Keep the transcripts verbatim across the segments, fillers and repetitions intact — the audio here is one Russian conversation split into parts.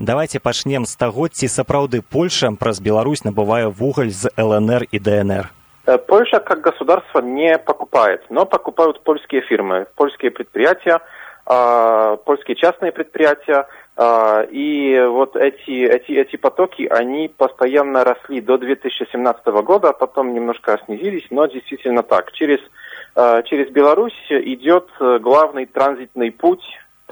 Давайте пачнем з таго, ці сапраўды Польша праз Беларусь набывае вугаль з ЛНР и ДНР. Польша как государство не покупает, но покупают польские фирмы, польские предприятия, польские частные предприятия. И вот эти, эти, эти потоки, они постоянно росли до две тысячи семнадцатого года, а потом немножко снизились, но действительно так. Через, через Беларусь идет главный транзитный путь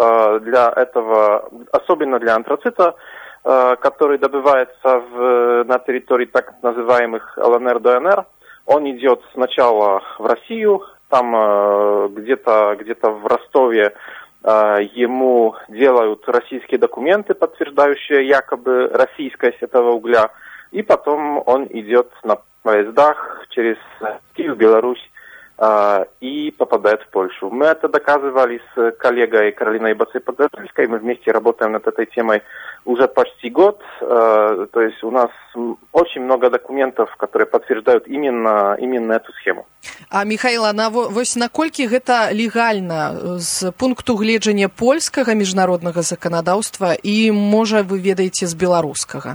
для этого, особенно для антрацита, который добывается в, на территории так называемых ЛНР, ДНР. Он идет сначала в Россию, там э, где-то, где-то в Ростове э, ему делают российские документы, подтверждающие якобы российскость этого угля, и потом он идет на поездах через Киев, Беларусь э, и попадает в Польшу. Мы это доказывали с коллегой Каролиной Бацей-Погорельской, мы вместе работаем над этой темой уже почти год, э, то есть у нас очень много документов, которые подтверждают именно, именно эту схему. А, Михаил, а на, вось наколькі гэта легальна з пункту гледжання польскага міжнароднага заканадаўства і, можа, вы ведаеце з беларускага?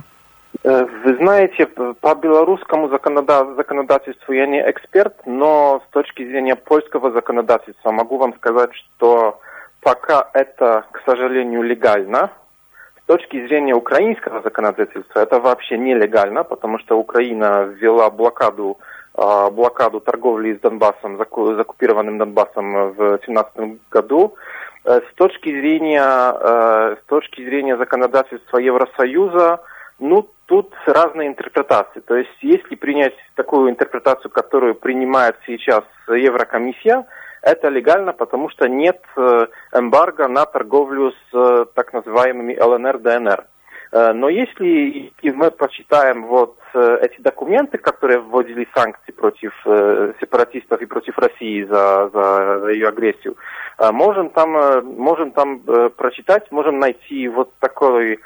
Вы знаете, по белорусскому законодательству я не эксперт, но с точки зрения польского законодательства могу вам сказать, что пока это, к сожалению, легально. С точки зрения украинского законодательства это вообще нелегально, потому что Украина ввела блокаду, блокаду торговли с Донбассом, с оккупированным Донбассом в две тысячи семнадцатом году. С точки зрения, с точки зрения законодательства Евросоюза, ну, тут разные интерпретации. То есть, если принять такую интерпретацию, которую принимает сейчас Еврокомиссия, это легально, потому что нет эмбарго на торговлю с так называемыми ЛНР, ДНР. Но если мы почитаем вот эти документы, которые вводили санкции против сепаратистов и против России за, за ее агрессию, можем там, можем там прочитать, можем найти вот такой,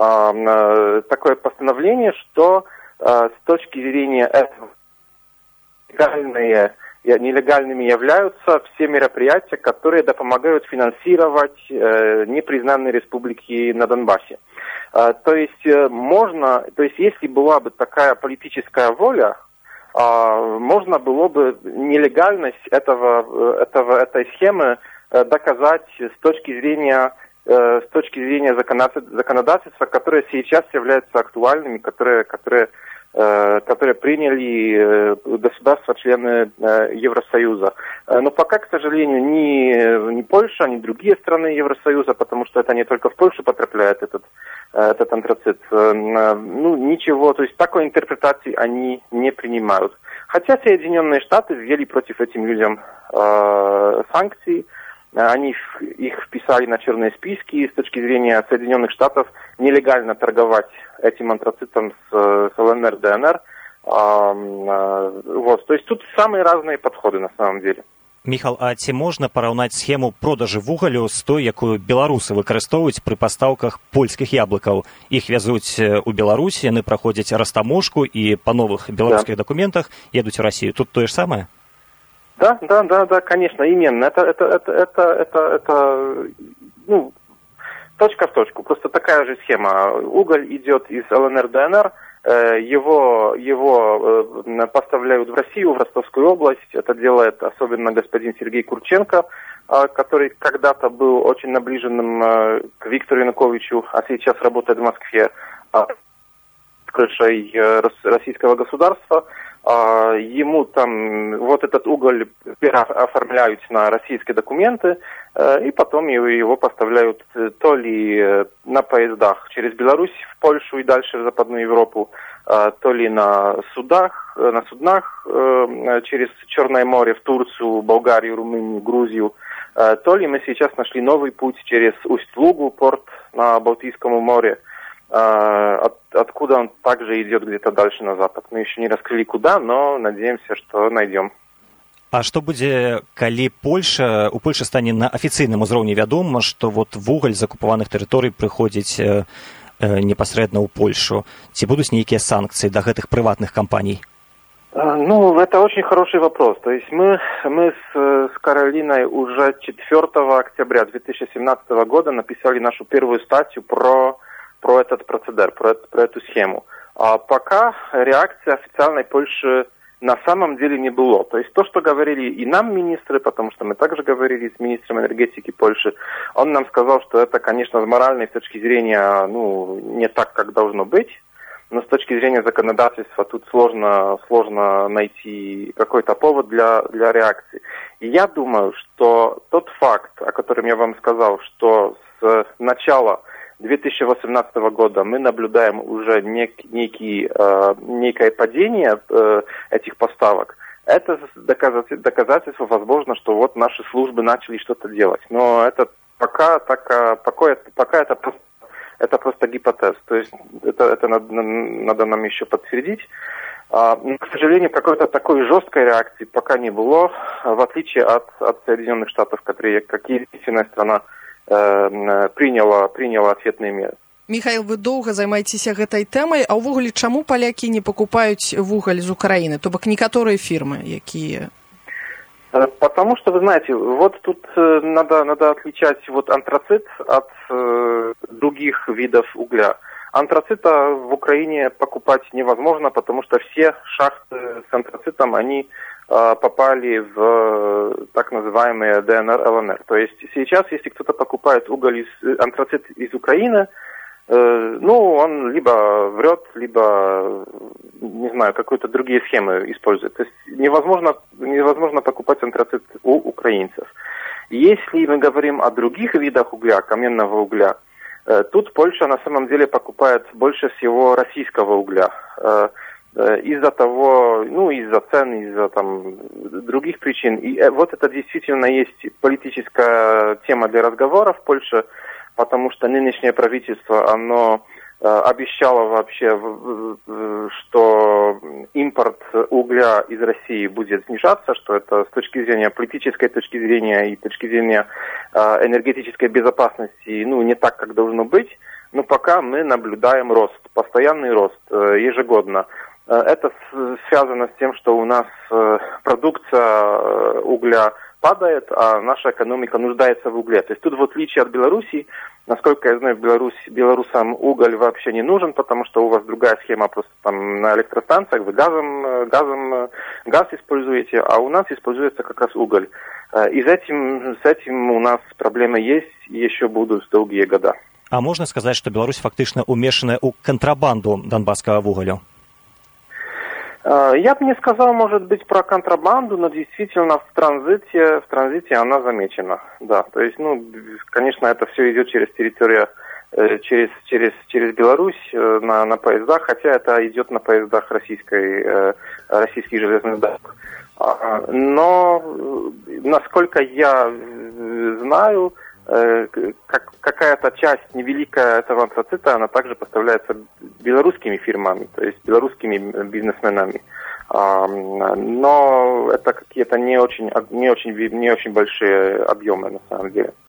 такое постановление, что с точки зрения этого легальные нелегальными являются все мероприятия, которые допомагают финансировать э, непризнанные республики на Донбассе. Э, то есть э, можно, то есть если была бы такая политическая воля, э, можно было бы нелегальность этого, этого, этой схемы э, доказать с точки зрения э, с точки зрения законодательства, которые сейчас являются актуальными, которые, которые которые приняли государства-члены Евросоюза. Но пока, к сожалению, ни, ни Польша, ни другие страны Евросоюза, потому что это не только в Польшу потрапляет этот, этот антрацит, ну, ничего, то есть такой интерпретации они не принимают. Хотя Соединенные Штаты ввели против этих людям э, санкции, они их вписали на черные списки, и с точки зрения Соединенных Штатов нелегально торговать этим антрацитом с, с ЛНР, ДНР. А, вот. То есть тут самые разные подходы на самом деле. Міхал, а ці можна параўнаць схему продажу вугалю з той, якую беларусы выкарыстоўваюць пры пастаўках польскіх яблыкаў? Іх вязуць у Беларусь, яны праходзяць растаможку і па новых беларускіх да. дакументах едуць у Россию. Тут то же самое? Да, да, да, да, конечно, именно. Это, это, это, это, это, это, ну, точка в точку. Просто такая же схема. Уголь идет из ЛНР, ДНР, его, его поставляют в Россию, в Ростовскую область. Это делает особенно господин Сергей Курченко, который когда-то был очень наближенным к Виктору Януковичу, а сейчас работает в Москве с крышей российского государства. Ему там вот этот уголь оформляют на российские документы, и потом его поставляют то ли на поездах через Беларусь в Польшу и дальше в Западную Европу, то ли на судах, на суднах через Черное море в Турцию, Болгарию, Румынию, Грузию, то ли мы сейчас нашли новый путь через Усть-Лугу, порт на Балтийском море, От, откуда он также идет где-то дальше на запад. Мы еще не раскрыли куда, но надеемся, что найдем. А што будзе, калі Польша, у Польшы стане на афіцыйным узроўні вядома, што вот вугаль з акупаваных тэрыторый прыходзіць э, э, непасрэдна ў Польшу? Ці будуць нейкія санкцыі да гэтых прыватных кампаній? Ну, это очень хороший вопрос. То есть мы, мы с, с Каролиной уже четвёртого октября две тысячи семнадцатого года написали нашу первую статью про про этот процедер, про, это, про эту схему. А пока реакции официальной Польши на самом деле не было. То есть то, что говорили и нам министры, потому что мы также говорили с министром энергетики Польши, он нам сказал, что это, конечно, с моральной точки зрения, ну, не так, как должно быть, но с точки зрения законодательства тут сложно, сложно найти какой-то повод для, для реакции. И я думаю, что тот факт, о котором я вам сказал, что с начала две тысячи восемнадцатого года мы наблюдаем уже нек, некий, э, некое падение э, этих поставок. Это доказательство, доказательство, возможно, что вот наши службы начали что-то делать. Но это пока, так, пока, пока это, просто, это просто гипотез. То есть это, это надо, надо нам еще подтвердить. А, но, к сожалению, какой-то такой жесткой реакции пока не было, в отличие от, от Соединенных Штатов, которые, как единственная страна, Приняла, приняла ответные меры. Михаил, вы доўга займаецеся гэтай тэмай, а ўвогуле чаму палякі не пакупаюць вугаль з Украины? То бок некаторыя фирмы, якія? Потому что, вы знаете, вот тут надо, надо отличать вот антрацит от э, других видов угля. Антрацита в Украине покупать невозможно, потому что все шахты с антрацитом, они попали в так называемые ДНР, ЛНР. То есть сейчас, если кто-то покупает уголь, из, антрацит из Украины, э, ну, он либо врет, либо, не знаю, какие-то другие схемы использует. То есть невозможно, невозможно покупать антрацит у украинцев. Если мы говорим о других видах угля, каменного угля, э, тут Польша на самом деле покупает больше всего российского угля. Э, из-за того, ну, из-за цен, из-за там других причин. И вот это действительно есть политическая тема для разговора в Польше, потому что нынешнее правительство, оно э, обещало вообще, что импорт угля из России будет снижаться, что это с точки зрения политической точки зрения и точки зрения э, энергетической безопасности, ну, не так, как должно быть. Но пока мы наблюдаем рост, постоянный рост э, ежегодно. Это связано с тем, что у нас продукция угля падает, а наша экономика нуждается в угле. То есть тут в отличие от Беларуси, насколько я знаю, в Беларуси, белорусам уголь вообще не нужен, потому что у вас другая схема, просто там на электростанциях вы газом, газом, газ используете, а у нас используется как раз уголь. И с этим, с этим у нас проблемы есть и еще будут долгие года. А можно сказать, что Беларусь фактично умешана у контрабанду донбасского уголя? Я бы не сказал, может быть, про контрабанду, но действительно в транзите, в транзите она замечена. Да, то есть, ну, конечно, это все идет через территорию, через, через, через Беларусь на, на поездах, хотя это идет на поездах российской, российских железных дорог. Но, насколько я знаю, как, какая-то часть невеликая этого антрацита, она также поставляется белорусскими фирмами, то есть белорусскими бизнесменами. Но это какие-то не очень, не очень, не очень большие объемы на самом деле.